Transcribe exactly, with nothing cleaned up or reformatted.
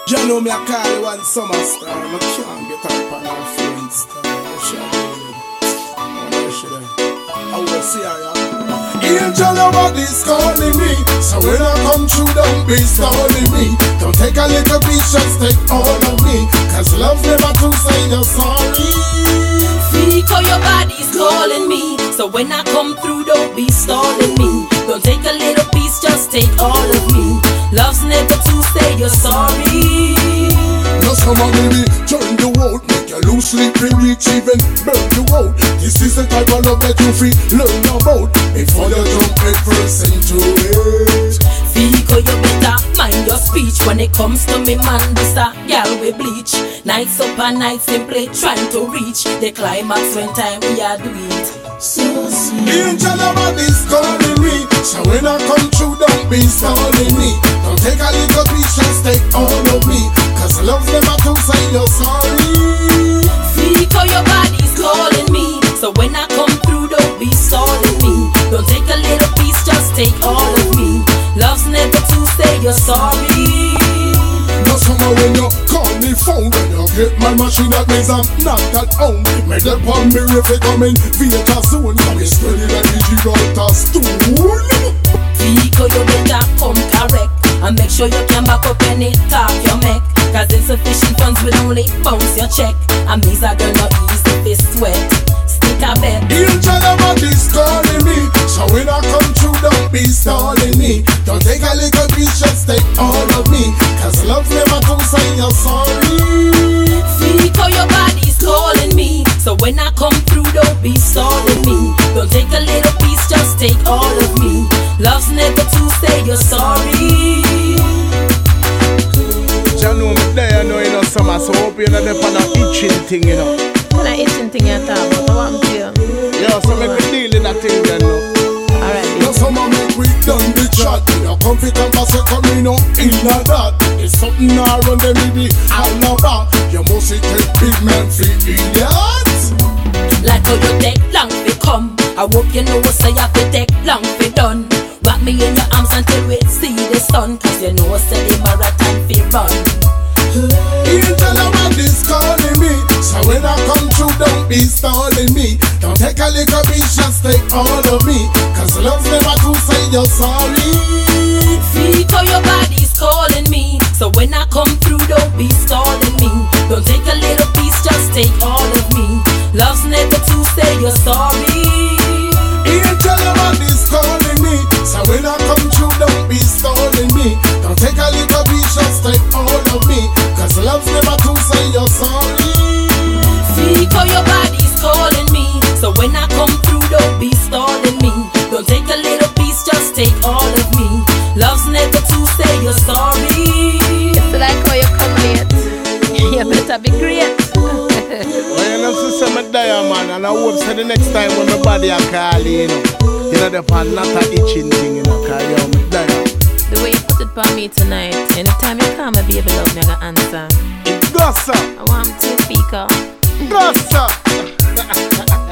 You know me, I call you one summer star. I can't get up on our friend star. What should I do? What should I? I will see her. Angel, nobody's calling me. So when I come through, don't be stalling me. Don't take a little piece, just take all of me. Cause love's never to say you're sorry. Fico, your body's calling me. So when I come through, don't be stalling me. Don't take a little piece, just take all of me. Love's never to say you're sorry. No summer baby, turn the world, make you lose sleep, reach even burn you out. This is the type of love that you feel, learn about before you jump head first into it. Fico, you better mind your speech when it comes to me, man. This a gal we bleach. Nights up and nights simply trying to reach the climax when time we are do it. So sweet. Angel, nobody's calling me. So when I come through, don't be stalling me. Don't take a little piece, just take all of me. Cause love's never to say you're sorry. Fico, your body's calling me. So when I come through, don't be stalling me. Don't take a little piece, just take all of me. Love's never to say you're sorry. No summer when you call me phone. When you get my machine, that means I'm not at home. Make that one me if it come in theater soon. I'm steady like the Gibraltar stool. Fico, you better come correct and make sure you can back up any talk you make. Cause insufficient funds will only bounce your check. And me's a girl not easy fi sweat. Stick a bet. Angel, nobody's calling me. So when I come through, don't be stalling me. Don't take a little piece, just take all of me. Cause love's never to say you're sorry. Fico, your body's calling me. So when I come through, don't be stalling me. Don't take a little piece, just take all of me. Love's never to say you're sorry. You know me there, you know, you know, summer. So hope you're not there for that itching thing, you know. What an itching thing you're talking about? I want to you. Yeah, so make me deal in that thing, you know. Alright, no summer make we done the chat. You come fit and pass a coming up in a that. It's something around them we be all about. You must take big man for idiots. Like how you take long to come. I hope you know say you have to take long to done. Wrap me in your arms until we see the sun. Cause you know say the marathon fi run. Angel, nobody's calling me. So when I come through, don't be stalling me. Don't take a little piece, just take all of me. Cause love's never to say you're sorry. Fico, your body's calling me. So when I come through, don't be stalling me. Don't take a little piece, just take all of me. Love's never to say you're sorry. Angel, nobody's calling me. So when I come through, don't be stalling me. Don't take a little piece, just take all of me. Cause love's never to say you're sorry. Fico, your body's calling me. So when I come through, don't be stalling me. Don't take a little piece, just take all of me. Love's never to say you're sorry. It's like how you come late. You better be great. Well, you know, sister, I'm a diamond. And I hope so the next time when my body I call you, you know, you know, the pan not a itching thing, you know, cause you're my diamond. The way you put it for me tonight, anytime you call me, baby love, me I gonna answer. It does, sir. I want to Fico. Does, sir.